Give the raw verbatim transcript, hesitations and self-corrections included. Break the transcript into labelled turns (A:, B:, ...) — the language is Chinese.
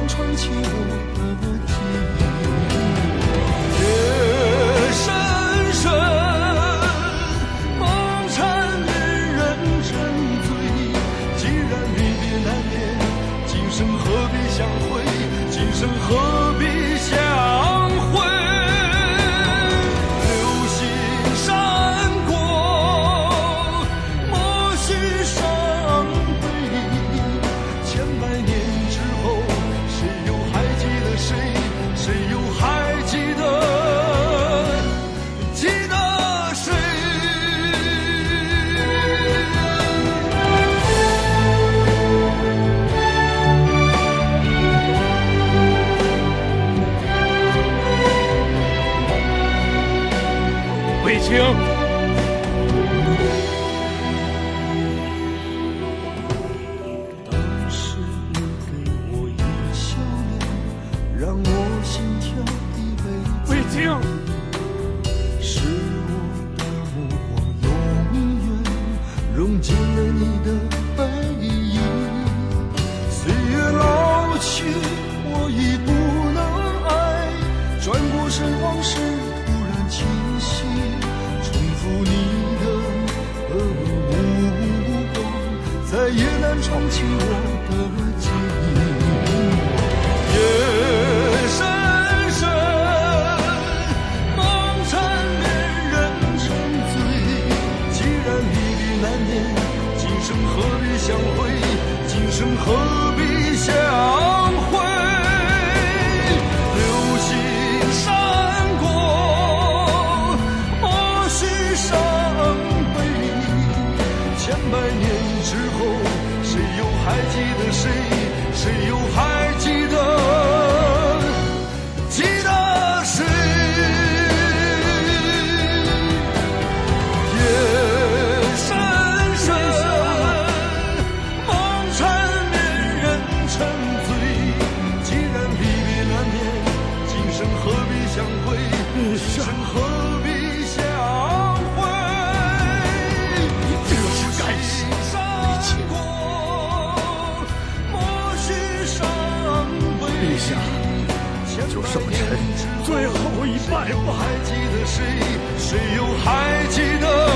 A: 南串起我的记忆。
B: 夜深深，梦缠绵，人沉醉。既然离别难免，今生何必相会？今生何必相会？流星闪过，莫须伤悲。千百年之后，谁又还记得谁？谁又还记得？记得谁？卫青，
A: 当时你给我一笑脸，让我心跳一辈子。
B: 卫青，
A: 是我的目光永远融进了你的背影。岁月老去，我已不能爱，转过身往事突然清晰，重复你的呃目光，再也难闯进我的记忆。
B: 夜深深，梦缠绵，人沉醉。既然离别难免，今生何必相会？今生何必相会？流星闪过，莫须伤悲。千百年之后，谁又还记得谁？谁又还记得？记得谁？夜深深，梦缠绵，人沉醉。既然离别难免，今生何必相会？今生何必相会？
C: 这是该死！
B: 闪过，莫须伤悲。
C: 陛下，就圣臣最后一拜吧。
B: 还记得谁？谁又还记得？